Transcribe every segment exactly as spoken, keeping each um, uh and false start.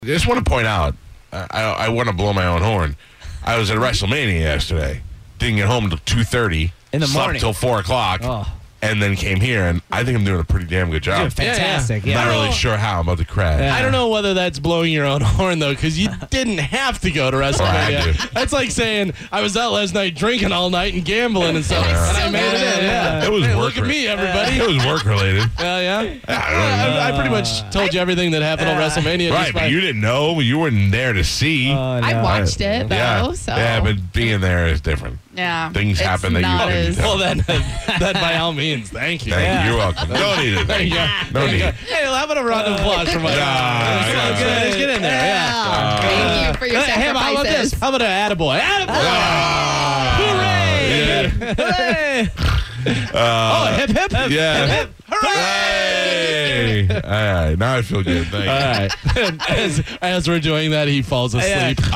I just want to point out, I, I, I want to blow my own horn. I was at WrestleMania yesterday. Didn't get home until two thirty. In the slept morning. till four o'clock. Oh. And then came here, and I think I'm doing a pretty damn good job. You're fantastic. I'm Yeah. not really sure how I'm about to crash. Yeah. I don't know whether that's blowing your own horn, though, because you didn't have to go to I WrestleMania. had to. That's like saying, I was out last night drinking all night and gambling and stuff, Yeah. and I So made it good. in. Yeah. It was Hey, work look at me, everybody. It was work related. Yeah, yeah. I don't know. I, I pretty much told you everything that happened on WrestleMania. just Right, by- but you didn't know. You weren't there to see. Oh, no. I watched it though, yeah. so yeah, but being there is different. yeah, things it's happen that you not couldn't as- tell. Well, then, then by all means, thank you. Thank Yeah. you. You're welcome. No need it. There you go. No need it. Hey, well, how about a round of applause for my Nah, Let's I got get- it. let's get in there. Yeah. Thank you for your Hey, how about sacrifices. this? How about an attaboy? Attaboy! Ah, Hooray! yeah. Oh, hip, hip, hip. Yeah. Hip, hip. Hey. All right. Now I feel good. Thank you. All right. as, as we're doing that, he falls asleep. Um,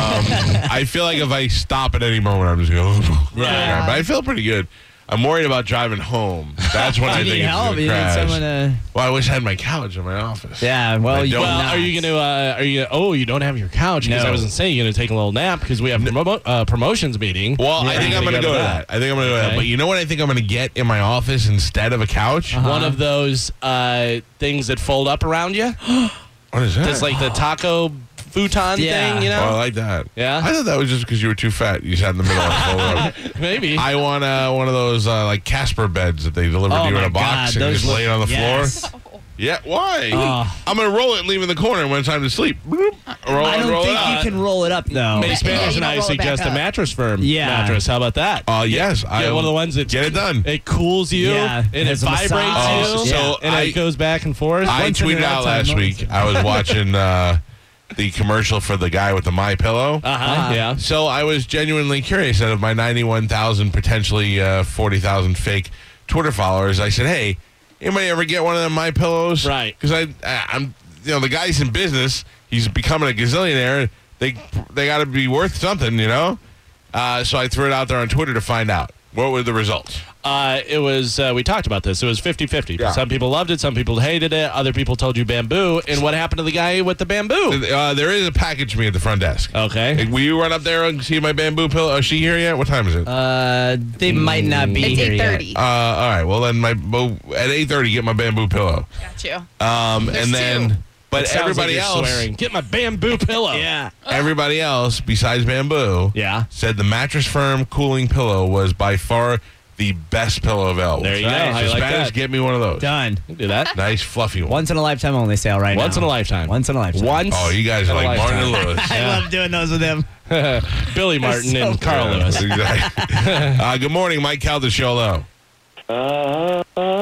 I feel like if I stop at any moment, I'm just going. Yeah. But I feel pretty good. I'm worried about driving home. That's when I You think need it's help. going to You need crash. someone to. Well, I wish I had my couch in my office. Yeah. Well, I you don't. Well, not. are you going to? Uh, are you? Gonna, oh, you don't have your couch because No. I wasn't saying you're going to take a little nap because we have a promo, uh, promotions meeting. Well, I Yeah. think You're I'm going to gonna go to that. I think I'm going to go to that. Okay. But you know what I think I'm going to get in my office instead of a couch? Uh-huh. One of those uh, things that fold up around you. What is that? It's like the taco futon Yeah. thing, you Oh, I know? like that. Yeah? I thought that was just because you were too fat. You sat in the middle and folded up. Maybe. I want uh, one of those uh, like Casper beds that they deliver Oh to you in my a box God, and you those just look- lay it on the yes. floor. Yeah, why? Oh. I'm gonna roll it and leave it in the corner, and when it's time to sleep, bloop, roll I it, don't roll think it you out. can roll it up though. Maybe Yeah, Spanish you and don't I roll it back suggest a up. mattress firm Yeah. mattress. How about that? Uh, yes, I Yeah, one of the ones that get it done. It cools you, Yeah, and it has a vibrates massage. you, Oh, so and I- it goes back and forth. I Once in tweeted a out lifetime last moment. week. I was watching uh, the commercial for the guy with the My Pillow. Uh-huh, Uh-huh. yeah. So I was genuinely curious. Out of my ninety-one thousand, potentially uh, forty thousand fake Twitter followers, I said, "Hey, anybody ever get one of them My Pillows?" Right. Because I, I'm, you know, the guy's in business. He's becoming a gazillionaire. They, they got to be worth something, you know. Uh, so I threw it out there on Twitter to find out what were the results. Uh, it was, uh, we talked about this. It was fifty-fifty. Yeah. Some people loved it. Some people hated it. Other people told you bamboo. And what happened to the guy with the bamboo? Uh, there is a package for me at the front desk. Okay. Hey, will you run up there and see my bamboo pillow? Is she here yet? What time is it? Uh, Uh, they might not be It's here eight yet. thirty. all right. Well, then my well, at eight thirty, get my bamboo pillow. Got you. Um, There's and then, two. but It sounds everybody like you're else, swearing. Get my bamboo pillow. Yeah. everybody else besides bamboo, Yeah. said the Mattress Firm cooling pillow was by far the best pillow available. There you Right. go. How So you like Spanish, that? get me one of those. Done. You can do that. Nice fluffy one. Once in a lifetime only sale right Once now. in a lifetime. Once in a lifetime. Once. Oh, you guys are in a like Martin and lifetime. Lewis. I love doing those with him. Billy Martin so and Carl Yeah, Lewis. exactly. uh, good morning, Mike Caldesciolo. Uh,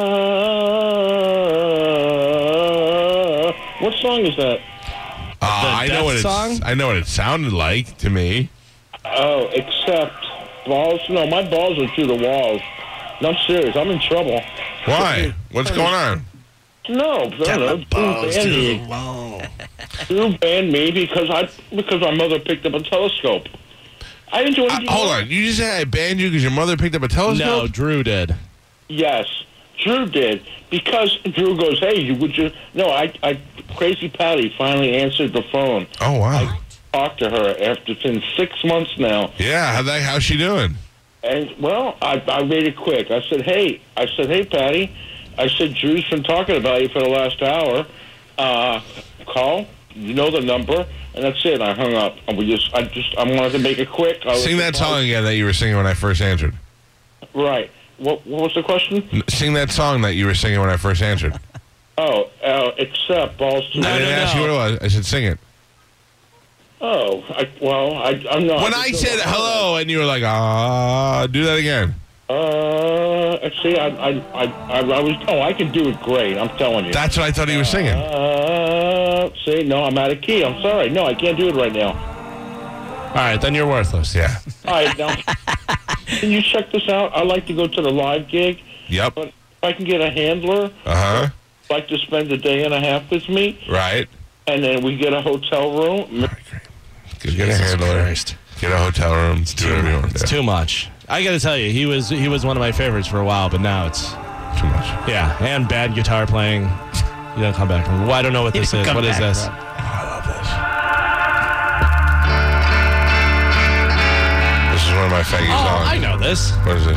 what song is that? Uh, I know Death what it's. song? I know what it sounded like to me. Oh, except balls. No, my balls are through the walls. No, I'm serious. I'm in trouble. Why? What's going on? No, I don't know. Drew banned me. Drew banned me because I because my mother picked up a telescope. I didn't do Uh, anything. hold wrong. on. You just said I banned you because your mother picked up a telescope? No, Drew did. Yes, Drew did because Drew goes, "Hey, you would you?" No, I, I, Crazy Patty finally answered the phone. Oh wow. Talked to her after it's been six months now. Yeah. How that? How's she doing? And, well, I, I made it quick. I said, hey, I said, hey, Patty. I said, Drew's been talking about you for the last hour. Uh, call. You know the number. And that's it. I hung up. And we just, I just, I wanted to make it quick. I Sing was- that song again that you were singing when I first answered. Right. What, what was the question? N- Sing that song that you were singing when I first answered. Oh, uh, except balls to I didn't no, ask no. you what it was. I said sing it. Oh, I, well, I, I'm not. When I said hello and you were like, ah, do that again. Uh, see, I, I, I, I, I was, oh, I can do it great. I'm telling you. That's what I thought he was singing. Uh, see, no, I'm out of key. I'm sorry. No, I can't do it right now. All right, then you're worthless. Yeah. All right, now, can you check this out? I'd like to go to the live gig, Yep. but if I can get a handler, Uh huh. I'd like to spend a day and a half with me, Right. and then we get a hotel room. All right, great. Get, get a Jesus handler. Christ. Get a hotel room. Do whatever you want to It's do. too much. I got to tell you, he was he was one of my favorites for a while, but now it's Too much. yeah, and bad guitar playing. You don't come back from. Well, I don't know what this is. Come What is back, this? bro. Oh, I love this. my faggy Oh, songs. I know this. What is this?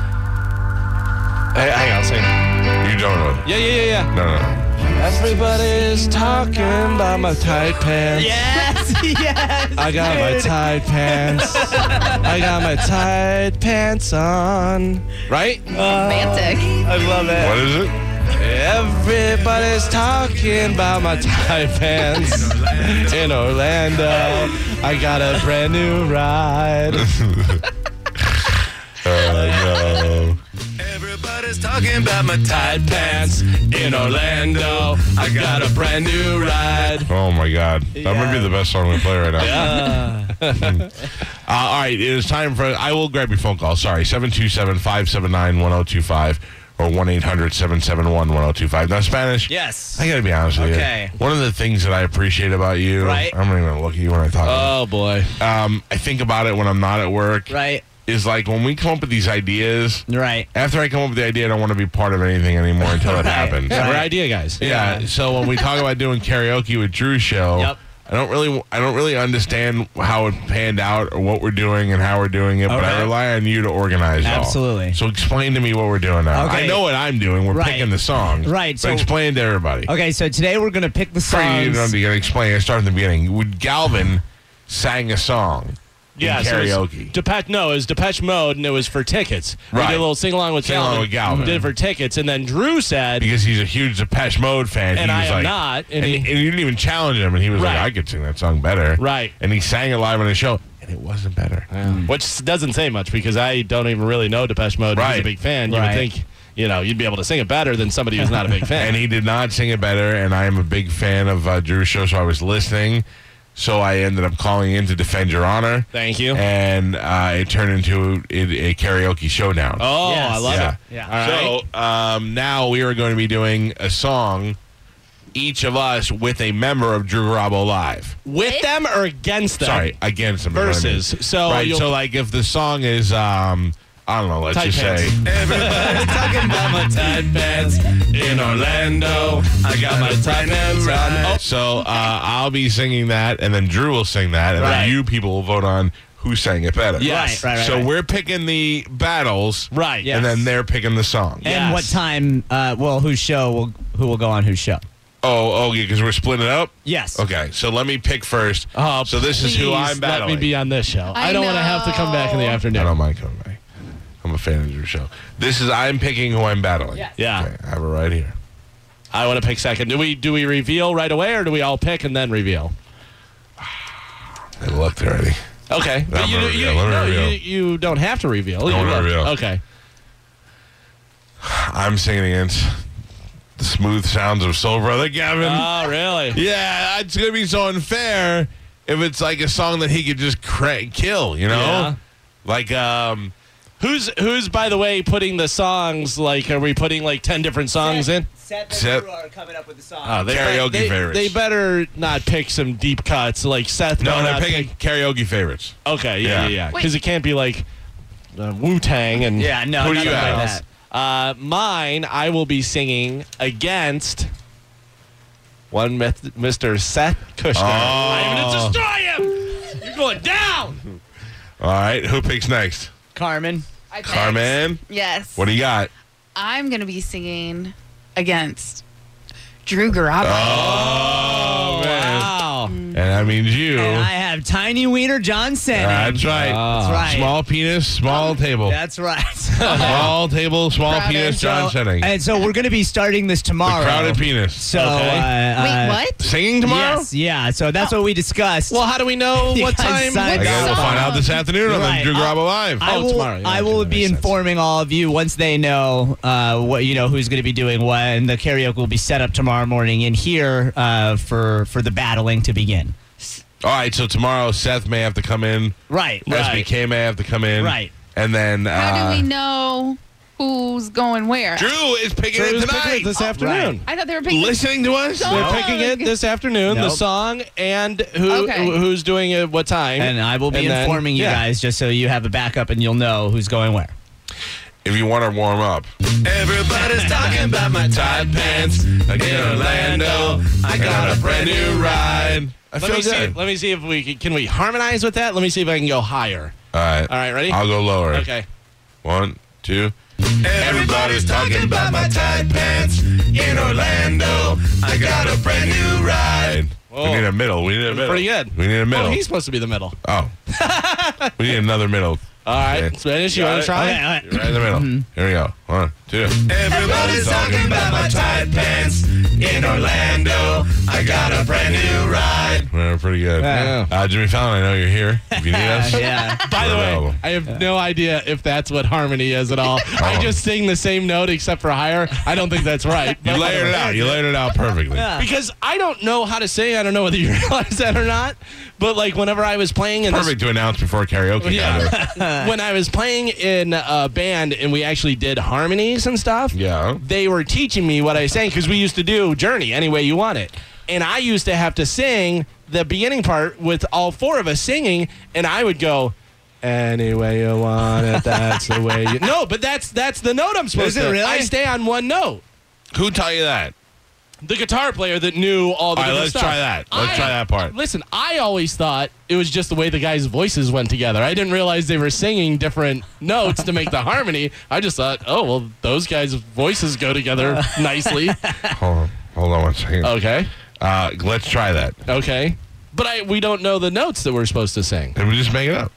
Hey, hang on, sing. You don't know. Yeah, yeah, yeah, yeah. No, no, no. Everybody's talking about my tight pants. Yes, yes. I got my tight pants. I got my tight pants on. Right? Romantic. I love it. What is it? Everybody's talking about my tight pants in Orlando. I got a brand new ride. Oh, no. Everybody's talking about my tight pants in Orlando. I got a brand new ride. Oh, my God. That might be the best song we play right now. Yeah. Uh, all right, it is time for. I will grab your phone call. Sorry, seven two seven, five seven nine, one zero two five or one eight hundred, seven seven one, one zero two five. Now, Spanish. Yes. I got to be honest with Okay. you. One of the things that I appreciate about you. Right. I'm not even gonna look at you when I talk. Oh, boy. um, I think about it when I'm not at work. Right. Is like when we come up with these ideas. Right. After I come up with the idea, I don't want to be part of anything anymore until it Right. happens. Yeah, we're Right. idea guys. Yeah. So when we talk about doing karaoke with Drew's show, Yep. I don't really, I don't really understand how it panned out or what we're doing and how we're doing it. But I Okay. rely on you to organize it all. Absolutely. So explain to me what we're doing now. Okay. I know what I'm doing. We're Right. picking the songs. Right, But so- explain to everybody. Okay, so today we're going to pick the Sorry, you songs. don't you gotta explain. I start in the beginning. Would Galvin sang a song in Yeah, so it was karaoke? Depeche, no, it was Depeche Mode, and it was for tickets. We Right. did a little sing along with Sing along Galvin. with Galvin. Did it for tickets, and then Drew said, Because he's a huge Depeche Mode fan. And he I was am like, not, And, and he, he- and you didn't even challenge him, and he was Right. like, I could sing that song better. Right. And he sang it live on his show, and it wasn't better. which doesn't say much because I don't even really know Depeche Mode. He's Right. a big fan. You Right. would think, you know, you'd be able to sing it better than somebody who's not a big fan. And he did not sing it better, and I am a big fan of uh, Drew's show, so I was listening. So I ended up calling in to defend your honor. Thank you. And uh, it turned into a, a karaoke showdown. oh, Yes. I love yeah. it. Yeah. All right. So um, now we are going to be doing a song, each of us with a member of Drew Garabo Live. With them or against them? Sorry, against them. is what I mean. Versus. So right. you'll- So like if the song is, um, I don't know, let's Tight just pants. say. Everybody's talking about my tight pants in Orlando. I got my tight pants on. Oh, So uh, I'll be singing that, and then Drew will sing that, and Right. then you people will vote on who sang it better. Yes. Right, right, So right. we're picking the battles, right. Yeah. and then they're picking the song. Yeah. And Yes. what time, uh, well, whose show will, who will go on whose show? Oh, okay, because we're splitting it up? Yes. Okay, so let me pick first. Oh, so this is who please I'm battling. Let me be on this show. I, I don't want to have to come back in the know. I afternoon. don't mind coming back. I'm a fan of your show. This is I'm picking who I'm battling. Yes. Yeah. Okay, I have it right here. I want to pick second. Do we do we reveal right away or do we all pick and then reveal? I looked already. Okay. But I'm you, gonna you, reveal. Let me no, reveal. you, you don't have to reveal. I You wanna will. reveal. Okay. I'm singing against the smooth sounds of Soul Brother Gavin. Oh, really? Yeah, it's gonna be so unfair if it's like a song that he could just cra- kill, you know? Yeah. Like, um, Who's who's by the way putting the songs? Like, are we putting like ten different songs in? Seth and Seth- Drew are coming up with the song. Oh, they Karaoke they, favorites. They better not pick some deep cuts like Seth. no, better they're not picking pick- karaoke favorites. Okay, yeah, Yeah. yeah, yeah. Wait. Because it can't be like uh, Wu Tang and Yeah, no, Who do nothing you like have? that. Uh, mine, I will be singing against one myth- Mister Seth Kushner. Oh. I'm going to destroy him. You're going down. All right, who picks next? Carmen. I picked. Carmen? Yes. What do you got? I'm going to be singing against Drew Garabo. Oh, man. Wow. And that means you. And I have Tiny Wiener John Senning. That's right. Ah. That's right. Small penis, small table. That's right. Small table, small Crowded. penis, John So- Setting. And so we're going to be starting this The tomorrow. crowded penis. So, Okay. uh, Wait, uh, what? Singing tomorrow? Yes, yeah. So that's what we discussed. Well, how do we know You what guys time? signed I guess we'll song? find out this afternoon on Right. the Drew Garabo Live. I Oh, will, tomorrow. Yeah, I okay, will that be makes sense. informing all of you once they know uh, what you know who's going to be doing what, and the karaoke will be set up tomorrow morning in here uh, for for the battling to begin. All right, so tomorrow Seth may have to come in. Right. S B K may have to come in. Right. And then. Uh, How do we know who's going where? Drew is picking Drew's it tonight. picking it this afternoon. I thought they were picking. Listening to us? Song. They're picking it this afternoon, the Nope. song, and who Okay. who- who's doing it, what time. And I will be And then- informing you yeah. guys just so you have a backup and you'll know who's going where. If you want to warm up. Everybody's talking about my tight pants in Orlando. I got a brand new ride. I Let feel me see. good. Let me see if we can, can we harmonize with that. Let me see if I can go higher. All right. All right, ready? I'll go lower. Okay. One, two. Everybody's talking about my tight pants in Orlando. I got a brand new ride. Whoa. We need a middle. We need a middle. Pretty good. We need a middle. Oh, he's supposed to be the middle. Oh. We need another middle. All right, Okay. Spanish, you Got want it? to try? Okay, all right. You're right in the middle. Here we go. One, two. Everybody's talking about my tight pants in Orlando. I got a brand new ride. Well, pretty good. Yeah. Uh, Jimmy Fallon, I know you're here. If you need us. Yeah. By the we're way, available. I have no idea if that's what harmony is at all. I Oh. just sing the same note except for higher. I don't think that's right. You But- layered it out. You layered it out perfectly. Yeah. Because I don't know how to sing. I don't know whether you realize that or not. But like whenever I was playing in this, Perfect to announce before karaoke. kind yeah, of. when I was playing in a band and we actually did harmonies and stuff, Yeah. they were teaching me what I sang because we used to do Journey any way you want it, and I used to have to sing the beginning part with all four of us singing, and I would go. Any way you want it, that's the way you. No, but that's that's the note I'm supposed Is it to. really? I stay on one note. Who taught you that? The guitar player that knew all the All right, different let's stuff. try that. Let's I- try that part. Listen, I always thought it was just the way the guys' voices went together. I didn't realize they were singing different notes to make the harmony. I just thought, oh, well, those guys' voices go together nicely. Hold on. Hold on one second. Okay. Uh, let's try that. Okay. But I we don't know the notes that we're supposed to sing. And we just make it up.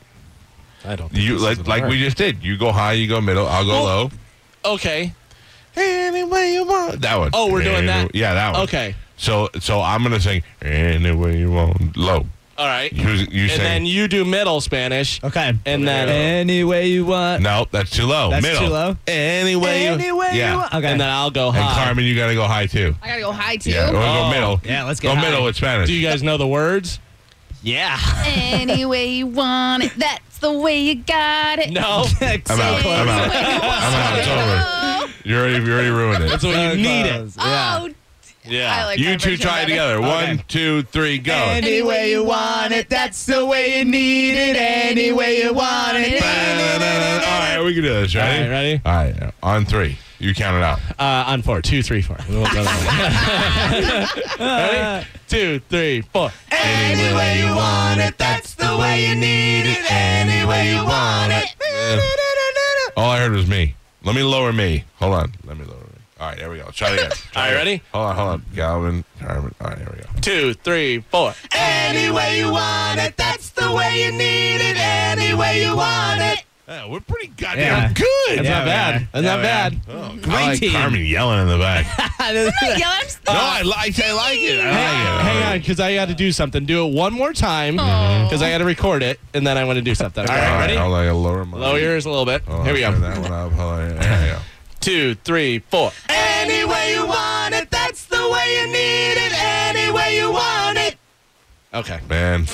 I don't think You this like is like gonna we work. just did. You go high, you go middle. I'll go Well- low. Okay. Any way you want. That one. Oh, we're doing Any- that? Yeah, that one. Okay. So so I'm gonna sing any way you want low. All right. You you and sing. then you do middle Spanish. Okay. And then Any way you want. No, that's too low. That's middle. too low? Any way you. Any way yeah. you want. Okay. and then I'll go And high. Carmen, you gotta go high too. I gotta go high too. Yeah, or Oh. go middle. Yeah, let's go get high. middle with Spanish. Do you guys know the words? Yeah. Any way you want it, that's the way you got it. No. That's I'm so out. close. I'm out. I'm out. It's over. Oh, You already you already ruined it. That's what you need it. Close. Yeah. oh, Yeah. I like You my two version try it better. together. One, Okay. two, three, go. Any way you want it, that's the way you need it. Any way you want it. All right, we can do this. Ready? All right, ready? All right, on three. You count it out. Uh, on four. Two, three, four. We'll go that way. Ready? Two, three, four. Any way you want it, that's the way you need it. Any way you want it. All I heard was me. Let me lower me. Hold on. Let me lower me. All right, there we go. Try it again. Try All right, it ready? again. Hold on, hold on. Galvin, Carmen. All right, here we go. Two, three, four. Any way you want it, that's the way you need it. Any way you want it. Yeah, we're pretty goddamn Yeah. good. That's Yeah, not we bad. are. That's Yeah, not we bad. Oh, Great I like team. Carmen yelling in the back. Yeah, I'm still no, I, li- I say I like it. I like it. Hang on, because I got to do something. Do it one more time, because I got to record it, and then I want to do something. All All right, right, ready? I'll like lower my. Lower yours a little bit. Oh, Here we turn go. That one up. Hold on. There we go. Two, three, four. Any way you want it, that's the way you need it. Any way you want it. Okay. Man,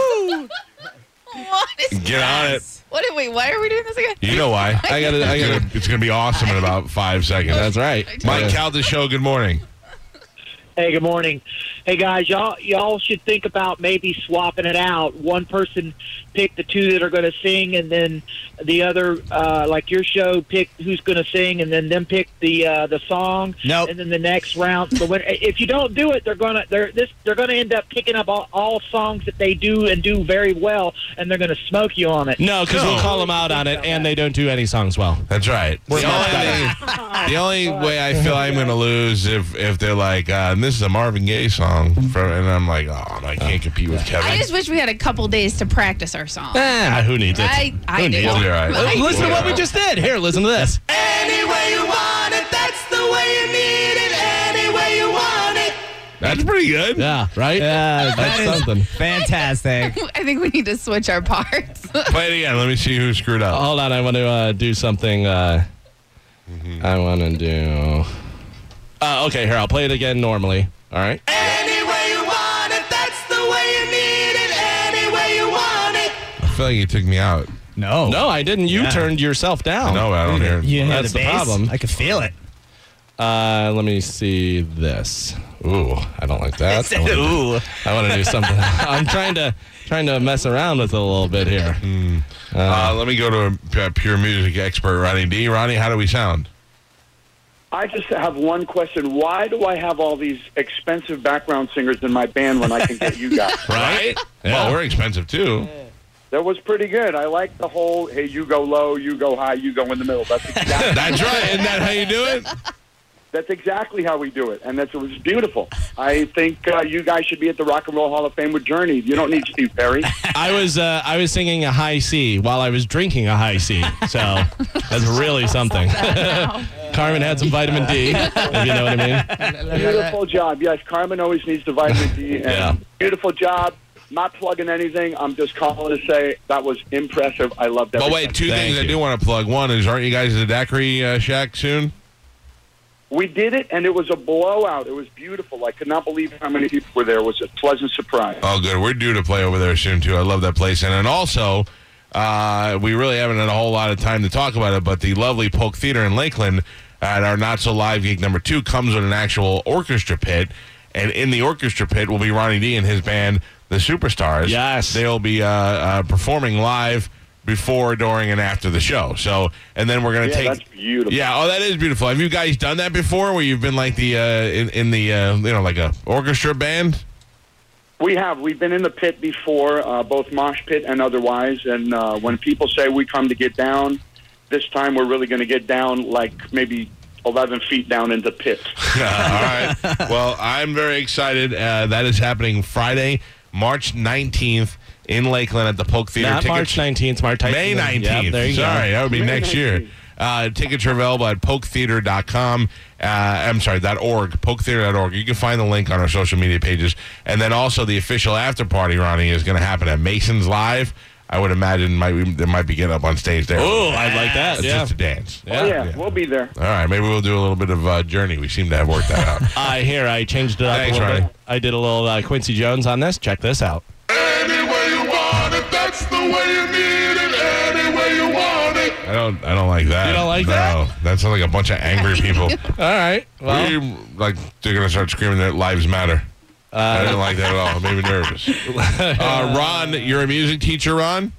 What is get that? on it. What? Wait, why are we doing this again? You know why? I got to. I It's got gonna, to. it's gonna be awesome in about five seconds. That's right. Mike Calda Show. Good morning. Hey, good morning. Hey guys, y'all y'all should think about maybe swapping it out. One person pick the two that are going to sing, and then the other, uh, like your show, pick who's going to sing, and then them pick the uh, the song. Nope. And then the next round. But when, if you don't do it, they're gonna they're this they're gonna end up picking up all, all songs that they do and do very well, and they're going to smoke you on it. No, because No. we'll call them out on it, and they don't do any songs well. That's right. We're the, much only, the only way I feel I'm gonna lose if if they're like, uh, this is a Marvin Gaye song, from, and I'm like, oh, I can't compete with Kevin. I just wish we had a couple days to practice our song. Ah, who needs it? I, I Who do. needs We'll be all right. I Listen do. to what we just did. Here, listen to this. Any way you want it, that's the way you need it. Any way you want it. That's pretty good. Yeah, right? Yeah, That's that is something. fantastic. I think we need to switch our parts. Play it again. Let me see who screwed up. Hold on, I want to uh, do something. Uh, I want to do. Uh, okay, here, I'll play it again normally. All right. Any way you want it, that's the way you need it. Any way you want it. I feel like you took me out. No. No, I didn't. You Yeah. turned yourself down. No, I don't hear it. You didn't hear That's the the bass? problem. I could feel it. Uh, let me see this. Ooh, I don't like that. I wanna do- Ooh. I want to do something. I'm trying to trying to mess around with it a little bit here. Uh, let me go to a, a pure music expert, Ronnie D. Ronnie, how do we sound? I just have one question. Why do I have all these expensive background singers in my band when I can get you guys? Right? Yeah. Well, we're expensive too. That was pretty good. I like the whole, hey, you go low, you go high, you go in the middle. That's exactly, That's right. Isn't that how you do it? that's exactly how we do it, and that's, it was beautiful. I think uh, you guys should be at the Rock and Roll Hall of Fame with Journey. You don't need Steve Perry. I was uh, I was singing a high C while I was drinking a high C, so that's really something. Carmen had some vitamin D, if you know what I mean. Beautiful job. Yes, Carmen always needs the vitamin D. And Yeah. Beautiful job. Not plugging anything. I'm just calling to say that was impressive. I loved everything. But wait, two Thank things I you. do want to plug. One is, aren't you guys at the Daiquiri uh, Shack soon? We did it, and it was a blowout. It was beautiful. I could not believe how many people were there. It was a pleasant surprise. Oh, good. We're due to play over there soon, too. I love that place. And then also, uh, we really haven't had a whole lot of time to talk about it, but the lovely Polk Theater in Lakeland at our Not So Live gig number two comes with an actual orchestra pit. And in the orchestra pit will be Ronnie D and his band, The Superstars. Yes. They'll be uh, uh, performing live before, during, and after the show. So, and then we're going to Yeah, take... that's beautiful. Yeah, oh, that is beautiful. Have you guys done that before, where you've been like the, uh, in, in the, uh, you know, like a orchestra band? We have. We've been in the pit before, uh, both mosh pit and otherwise. And uh, when people say we come to get down, this time we're really going to get down like maybe eleven feet down into the pit. All right. Well, I'm very excited. Uh, that is happening Friday, March nineteenth in Lakeland at the Polk Theater. Not Tickets- March nineteenth, March May nineteenth. Yep, there you Sorry, go. that would be May next year. nineteenth. Uh, tickets are available at polk theater dot com. Uh, I'm sorry, .org, polk theater dot org. You can find the link on our social media pages. And then also the official after party, Ronnie, is going to happen at Mason's Live. I would imagine might, there might be getting up on stage there. Oh, I'd like that. It's Yeah. just a dance. Oh, yeah, Yeah. we'll be there. All right, maybe we'll do a little bit of uh, Journey. We seem to have worked that out. I hear I changed it up Thanks, a little Ronnie. bit. I did a little uh, Quincy Jones on this. Check this out. Any way you want it, that's the way you need it. Any way you want it. I don't. I don't like that. You don't like no, that? No, that sounds like a bunch of angry people. All right. Well, We, like they're gonna start screaming that lives matter. I didn't like that at all. It made me nervous. Uh, Ron, you're a music teacher, Ron.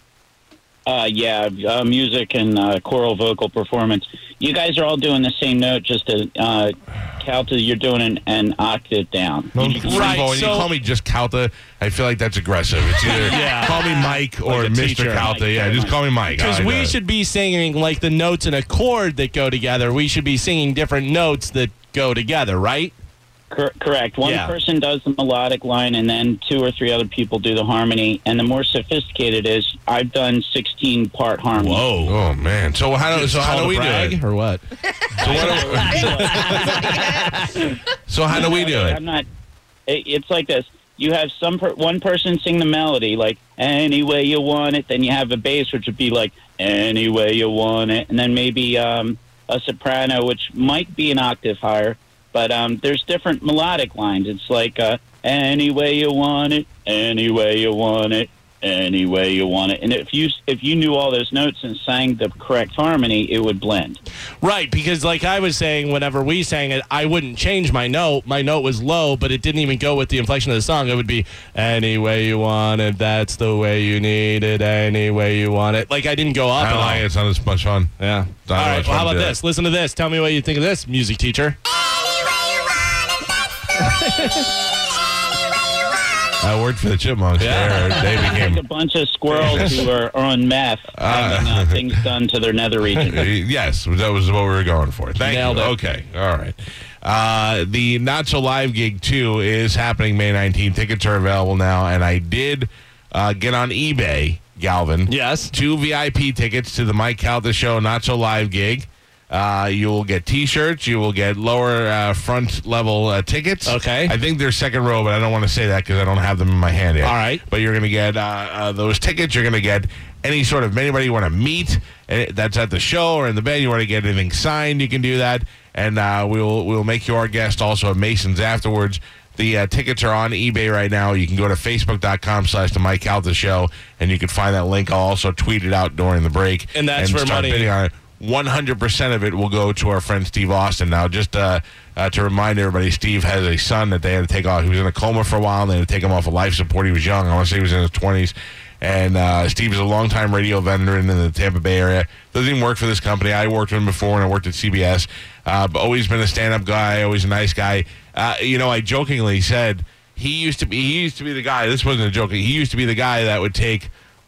Uh, yeah, uh, music and uh, choral vocal performance. You guys are all doing the same note, just a uh, Calta, you're doing an, an octave down. No, Right, Freebo, when so- you call me just Calta, I feel like that's aggressive. It's either Yeah. call me Mike or Like a Mister teacher. Calta. Yeah, just call me Mike. Because I- we uh, should be singing like the notes in a chord that go together. We should be singing different notes that go together, right? Cor- correct. One Yeah. person does the melodic line, and then two or three other people do the harmony. And the more sophisticated is, I've done sixteen-part harmony. Whoa. Oh man. So how do so how do we do it? Or what? So, what do, so how do we do it? I'm not. It, it's like this. You have some per, one person sing the melody, like "Any way you want it." Then you have a bass, which would be like "Any way you want it," and then maybe um, a soprano, which might be an octave higher. But um, there's different melodic lines. It's like uh, "Any way you want it, any way you want it, any way you want it." And if you if you knew all those notes and sang the correct harmony, it would blend. Right, because like I was saying, whenever we sang it, I wouldn't change my note. My note was low, but it didn't even go with the inflection of the song. It would be any way you want it, that's the way you need it, any way you want it. Like I didn't go up I at don't all. like it. It's not as much fun. Yeah. Not All as right. much Well, fun how to about do this? Listen to this. Tell me what you think of this, music teacher. I worked for the Chipmunks. Yeah. There, they Like became a bunch of squirrels who are on meth having uh, things done to their nether region. Yes, that was what we were going for. Thank Nailed you. it. Okay, all right. Uh, the Not So Live gig two is happening May nineteenth. Tickets are available now, and I did uh, get on eBay, Galvin. Yes. Two V I P tickets to the Mike Calta Show Not So Live gig. Uh, you will get T-shirts. You will get lower uh, front level uh, tickets. Okay. I think they're second row, but I don't want to say that because I don't have them in my hand yet. All right. But you're going to get uh, uh, those tickets. You're going to get any sort of anybody you want to meet eh, that's at the show or in the band. You want to get anything signed, you can do that. And uh, we'll we'll make you our guest also at Mason's afterwards. The uh, tickets are on eBay right now. You can go to facebook.com slash the Mike Calta Show, and you can find that link. I'll also tweet it out during the break. And that's where start money- bidding on it. one hundred percent of it will go to our friend Steve Austin. Now, just uh, uh, to remind everybody, Steve has a son that they had to take off. He was in a coma for a while, and they had to take him off of life support. He was young. I want to say he was in his twenties. And uh, Steve is a longtime radio veteran in the Tampa Bay area. Doesn't even work for this company. I worked with him before when I worked at C B S. Uh, but always been a stand-up guy, always a nice guy. Uh, you know, I jokingly said he used to be he used to be the guy. This wasn't a joke. He used to be the guy that would take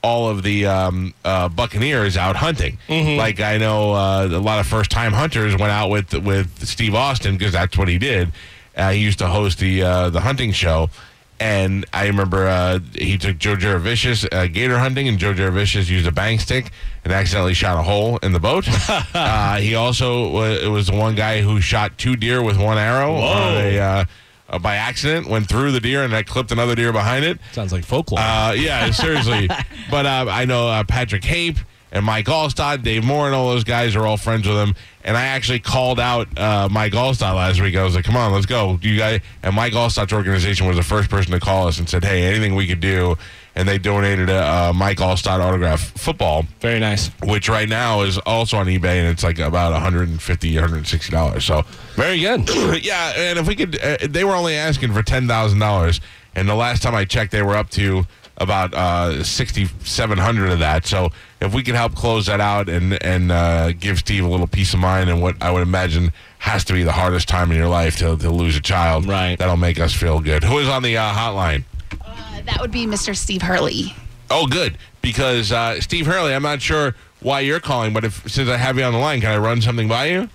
all of the um, uh, Buccaneers out hunting. Mm-hmm. Like I know uh, a lot of first-time hunters went out with with Steve Austin because that's what he did. Uh, he used to host the uh, the hunting show. And I remember uh, he took Joe Juravicius uh, gator hunting, and Joe Juravicius used a bang stick and accidentally shot a hole in the boat. uh, he also was, was the one guy who shot two deer with one arrow on a, uh, uh, by accident, went through the deer, and that clipped another deer behind it. Sounds like folklore. Uh, yeah, seriously. But uh, I know uh, Patrick Hape and Mike Allstott, Dave Moore, and all those guys are all friends with him. And I actually called out uh, Mike Allstott last week. I was like, come on, let's go. You guys? And Mike Allstott's organization was the first person to call us and said, hey, anything we could do. And they donated a uh, Mike Allstott autograph football. Very nice. Which right now is also on eBay, and it's like about one hundred fifty dollars, one hundred sixty dollars. So very good. Yeah, and if we could, uh, they were only asking for ten thousand dollars. And the last time I checked, they were up to about uh, sixty-seven hundred of that. So if we can help close that out and and uh, give Steve a little peace of mind and what I would imagine has to be the hardest time in your life to, to lose a child, right? That'll make us feel good. Who is on the uh, hotline? Uh, that would be Mister Steve Hurley. Oh, good. Because uh, Steve Hurley, I'm not sure why you're calling, but if since I have you on the line, can I run something by you?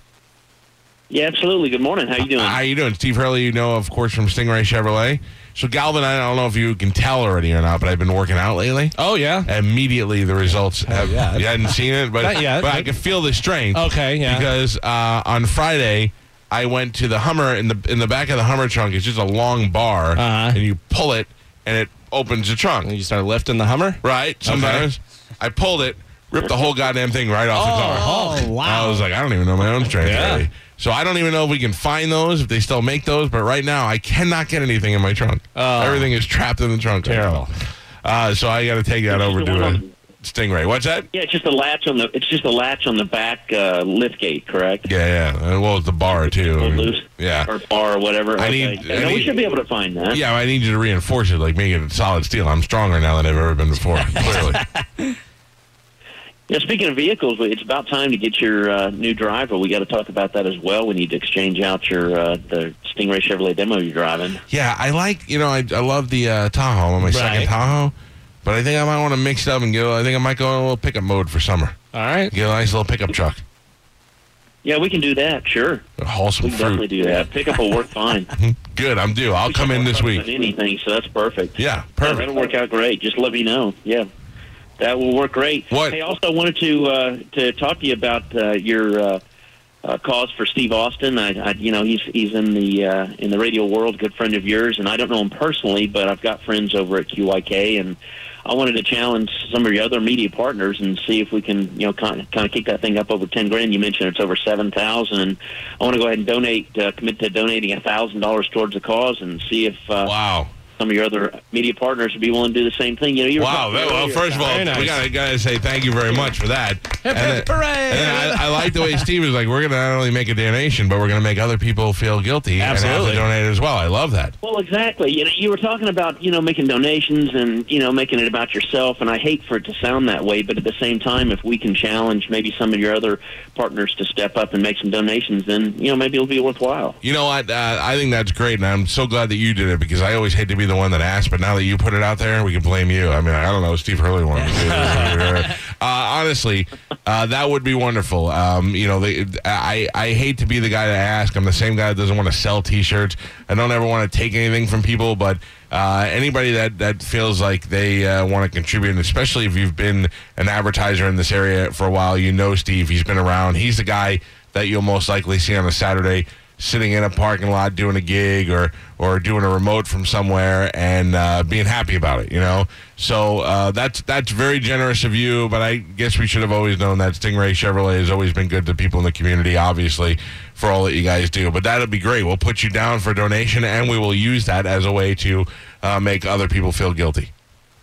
Yeah, absolutely. Good morning. How you doing? Uh, how you doing? Steve Hurley, you know, of course, from Stingray Chevrolet. So, Galvin, I don't know if you can tell already or not, but I've been working out lately. Oh, yeah? Immediately, the results have, yeah. You hadn't seen it, but, Not yet. but I can feel the strength. Okay, yeah. Because uh, on Friday, I went to the Hummer. In the in the back of the Hummer trunk, it's just a long bar, uh-huh. and you pull it, and it opens the trunk. And you start lifting the Hummer? Right, sometimes. Okay. I pulled it, ripped the whole goddamn thing right off oh, the car. Oh, wow. I was like, I don't even know my own strength Yeah. already. So I don't even know if we can find those, if they still make those. But right now, I cannot get anything in my trunk. Oh. Everything is trapped in the trunk. Terrible. Uh, so I got to take that It's over just the to one a on- Stingray. What's that? Yeah, it's just a latch on the. It's just a latch on the back uh, lift gate, correct? Yeah, yeah. Uh, Well, it's the bar, too. I mean, Loose yeah. or bar or whatever. I Okay. need- Yeah, I no, we need- should be able to find that. Yeah, I need you to reinforce it, like make it solid steel. I'm stronger now than I've ever been before, clearly. Yeah, speaking of vehicles, it's about time to get your uh, new driver. We got to talk about that as well. We need to exchange out your uh, the Stingray Chevrolet demo you're driving. Yeah, I like, you know, I, I love the uh, Tahoe. I'm my second Right. Tahoe. But I think I might want to mix it up and go, I think I might go in a little pickup mode for summer. All right. Get a nice little pickup truck. Yeah, we can do that. Sure, Haul some we can definitely fruit. do that. Pickup will work fine. Good, I'm due. I'll We come can in work this on week. Anything, so that's perfect. Yeah, Yeah, perfect. that'll work out great. Just let me know. Yeah, that will work great. What? Hey, also wanted to uh, to talk to you about uh, your uh, uh, cause for Steve Austin. I, I, you know, he's he's in the uh, in the radio world, good friend of yours, and I don't know him personally, but I've got friends over at Q Y K, and I wanted to challenge some of your other media partners and see if we can, you know, kind of, kind of kick that thing up over ten grand. You mentioned it's over seven thousand, and I want to go ahead and donate, uh, commit to donating a thousand dollars towards the cause, and see if uh, Wow. some of your other media partners would be willing to do the same thing. You know, you were Wow. talking Well, earlier first of all, Very nice. we gotta, gotta say thank you very much for that. Hip, And hip, then- hooray! And then I, I like the way Steve was like, we're going to not only make a donation, but we're going to make other people feel guilty and Absolutely. have to donate as well. I love that. Well, exactly. You know, you were talking about, you know, making donations and, you know, making it about yourself, and I hate for it to sound that way, but at the same time, if we can challenge maybe some of your other partners to step up and make some donations, then, you know, maybe it'll be worthwhile. You know what? Uh, I think that's great, and I'm so glad that you did it because I always hate to be the one that asked, but now that you put it out there, we can blame you. I mean, I don't know what Steve Hurley wanted to do. uh, honestly, uh, that would be wonderful. Um, you know, they, I, I hate to be the guy to ask. I'm the same guy that doesn't want to sell T-shirts. I don't ever want to take anything from people, but uh, anybody that, that feels like they uh, want to contribute, and especially if you've been an advertiser in this area for a while, you know Steve. He's been around. He's the guy that you'll most likely see on a Saturday sitting in a parking lot doing a gig or or doing a remote from somewhere and uh, being happy about it, you know? So uh, that's that's very generous of you, but I guess we should have always known that Stingray Chevrolet has always been good to people in the community, obviously, for all that you guys do. But that'll be great. We'll put you down for a donation, and we will use that as a way to uh, make other people feel guilty.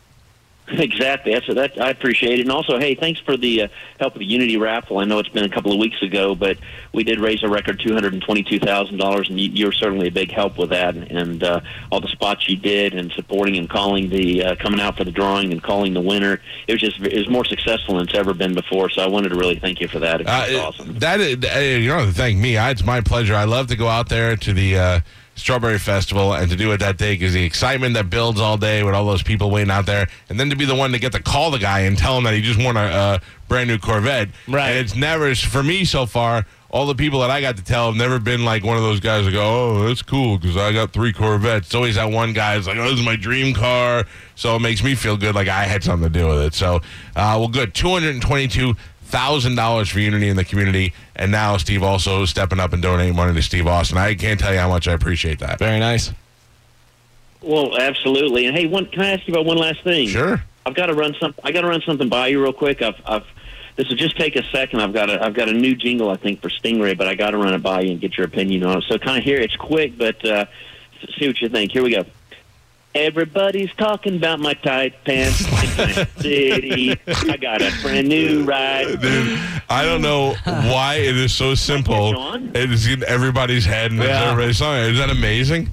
Exactly. That's that. I appreciate it. And also, hey, thanks for the uh, help with the Unity raffle. I know it's been a couple of weeks ago, but we did raise a record two hundred twenty-two thousand dollars, and you, you were certainly a big help with that. And uh, all the spots you did, and supporting and calling the uh, coming out for the drawing and calling the winner, it was just it was more successful than it's ever been before. So I wanted to really thank you for that. It's Uh, awesome. That is, uh, you don't have to thank me. I, it's my pleasure. I love to go out there to the uh, Strawberry Festival, and to do it that day because the excitement that builds all day with all those people waiting out there, and then to be the one to get to call the guy and tell him that he just won a, a brand new Corvette. Right. And it's never, for me so far, all the people that I got to tell have never been like one of those guys that go, oh, that's cool because I got three Corvettes. It's always that one guy who's like, oh, this is my dream car. So it makes me feel good like I had something to do with it. So, uh, well, good. two hundred twenty-two thousand dollars for Unity in the community. And now Steve also stepping up and donating money to Steve Austin. I can't tell you how much I appreciate that. Very nice. Well, absolutely. And hey, one, can I ask you about one last thing? Sure. I've got to run some. I got to run something by you real quick. I've, I've. This will just take a second. I've got a. I've got a new jingle, I think, for Stingray, but I got to run it by you and get your opinion on it. So, kind of here, it's quick, but uh, see what you think. Here we go. Everybody's talking about my tight pants in Kansas City. I got a brand new ride. Dude, I don't know why it is so simple. It is in everybody's head and it's Yeah. everybody's song. Is that amazing?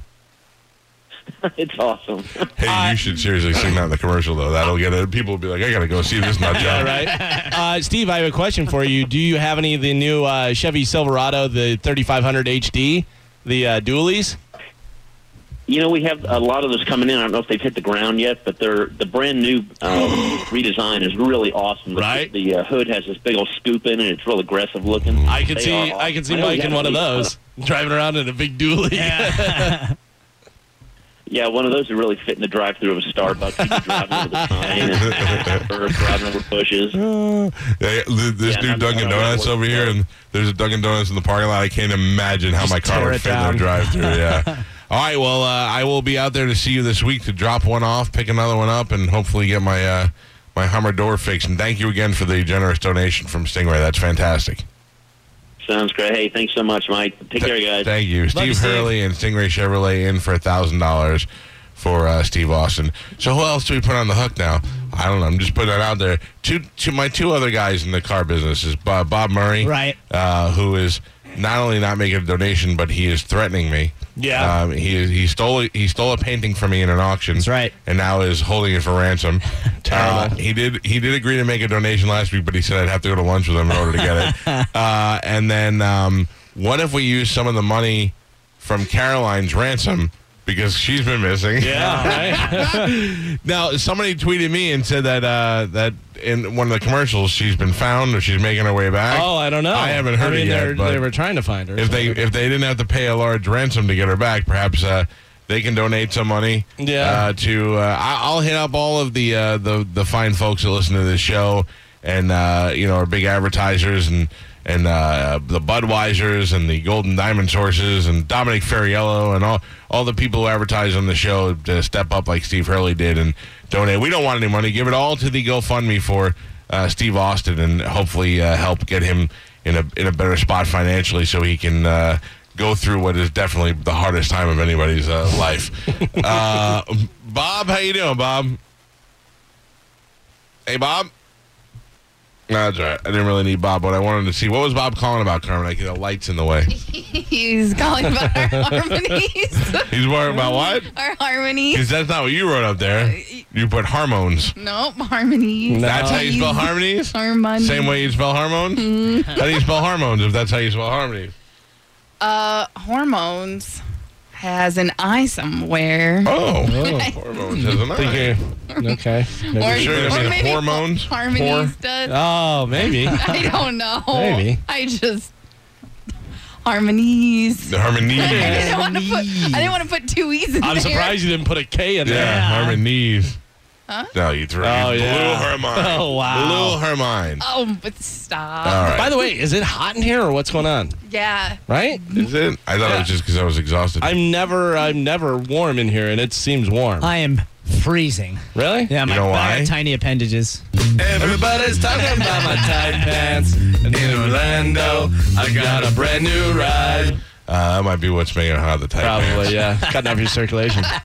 It's awesome. Hey, you should seriously sing that in the commercial, though. That'll get it. People will be like, I got to go see this nut Yeah, job. right. Uh, Steve, I have a question for you. Do you have any of the new uh, Chevy Silverado, the thirty-five hundred H D, the uh, dualies? You know, we have a lot of those coming in. I don't know if they've hit the ground yet, but they're the brand new um, redesign is really awesome. The, Right. The uh, hood has this big old scoop in it. It's real aggressive looking. I can They see are awesome. I can see I know Mike you in have one of to be- those, driving around in a big dually. Yeah. Yeah, one of those would really fit in the drive-through of a Starbucks. You can drive over the sign and or driving over bushes. Hey, th- this Yeah, new I'm- Dunkin' I'm- Donuts over here, and there's a Dunkin' Donuts in the parking lot. I can't imagine how my car tear would it fit in their down. drive-through. Yeah. All right, well, uh, I will be out there to see you this week to drop one off, pick another one up, and hopefully get my uh, my Hummer door fixed. And thank you again for the generous donation from Stingray. That's fantastic. Sounds great. Hey, thanks so much, Mike. Take care, guys. Thank you. Steve you, Steve. Hurley and Stingray Chevrolet in for one thousand dollars for uh, Steve Austin. So who else do we put on the hook now? I don't know. I'm just putting that out there. Two, two, my two other guys in the car business is Bob, Bob Murray, Right. uh, who is not only not making a donation, but he is threatening me. Yeah. Um, he is, he stole a, he stole a painting from me in an auction. That's right. And now is holding it for ransom. Terrible. Uh, he did he did agree to make a donation last week, but he said I'd have to go to lunch with him in order to get it. uh, and then um, what if we use some of the money from Caroline's ransom because she's been missing? Yeah, right. Now somebody tweeted me and said that uh, that in one of the commercials she's been found or she's making her way back. Oh, I don't know. I haven't heard I mean, it yet, they're- but they were trying to find her. If so they if they didn't have to pay a large ransom to get her back, perhaps uh, they can donate some money. Yeah. Uh, to uh, I- I'll hit up all of the uh, the the fine folks that listen to this show, and uh, you know, our big advertisers and and uh, the Budweisers and the Golden Diamond Sources and Dominic Ferriello and all all the people who advertise on the show to step up like Steve Hurley did and donate. We don't want any money. Give it all to the GoFundMe for uh, Steve Austin and hopefully uh, help get him in a in a better spot financially so he can uh, go through what is definitely the hardest time of anybody's uh, life. uh, Bob, how you doing, Bob? Hey, Bob. No, that's all right. I didn't really need Bob, but I wanted to see what was Bob calling about, Carmen. Like the lights in the way. He's calling about our harmonies. He's worried about what? Our harmonies. Because that's not what you wrote up there. You put hormones. Nope, harmonies. That's how you spell harmonies? Harmonies. Same way you spell hormones? How do you spell hormones if that's how you spell harmonies? Uh, hormones has an I somewhere. Oh, hormones has an I. Thinking, okay. Maybe. Or, sure it or doesn't maybe hormones? harmonies Hor- does. Oh, maybe. I don't know. Maybe. I just harmonies. The harmonies. I didn't want to put. I didn't want to put two e's in I'm there. surprised you didn't put a K in Yeah, there. harmonies. Huh? No, you threw Oh, you blew yeah. her mind. Oh, wow. Blew her mind. Oh, but stop. All right. By the way, is it hot in here or what's going on? Yeah. Right? Is it? I thought it was just because I was exhausted. I'm never I'm never warm in here and it seems warm. I am freezing. Really? Yeah, my know I why? got tiny appendages. Everybody's talking about my tight pants. And in Orlando, I got a brand new ride. Uh, that might be what's making it hot, the tight Probably, pants. yeah. Cutting off your circulation.